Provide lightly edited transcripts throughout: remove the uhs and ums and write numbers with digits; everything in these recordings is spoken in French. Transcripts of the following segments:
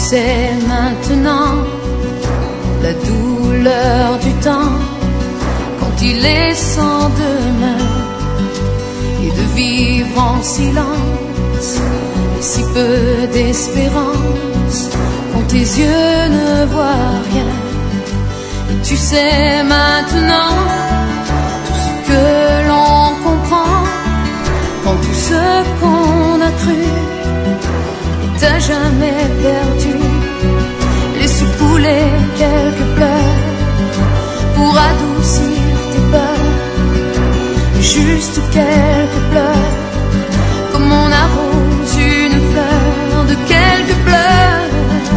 sais maintenant la douleur du temps quand il est sans demain, et de vivre en silence et si peu d'espérance quand tes yeux ne voient rien. Et tu sais maintenant tout ce que l'on comprend quand tout ce qu'on a cru est à jamais perdu. Laisse couler quelques pleurs pour adoucir tes peurs, juste quelques pleurs, comme on arrose une fleur de quelques pleurs.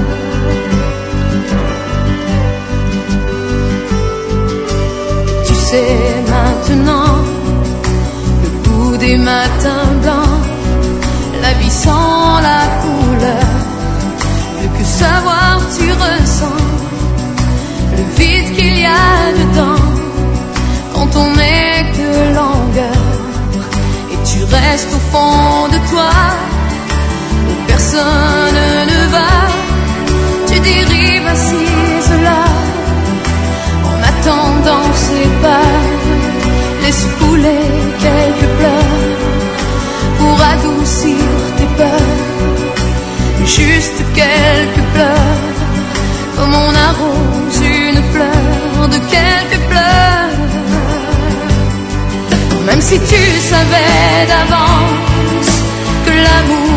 Tu sais maintenant le goût des matins blancs, la vie sans la couleur. Plus que savoir, tu ressens le vide qu'il y a dedans quand on n'est que langueur. Et tu restes au fond de toi où personne ne va. Tu dérives assise là en attendant ses pas. Laisse couler quelques pleurs pour adoucir tes peurs, juste quelques pleurs, comme on arrose une fleur de quelques pleurs. Même si tu savais d'avance que l'amour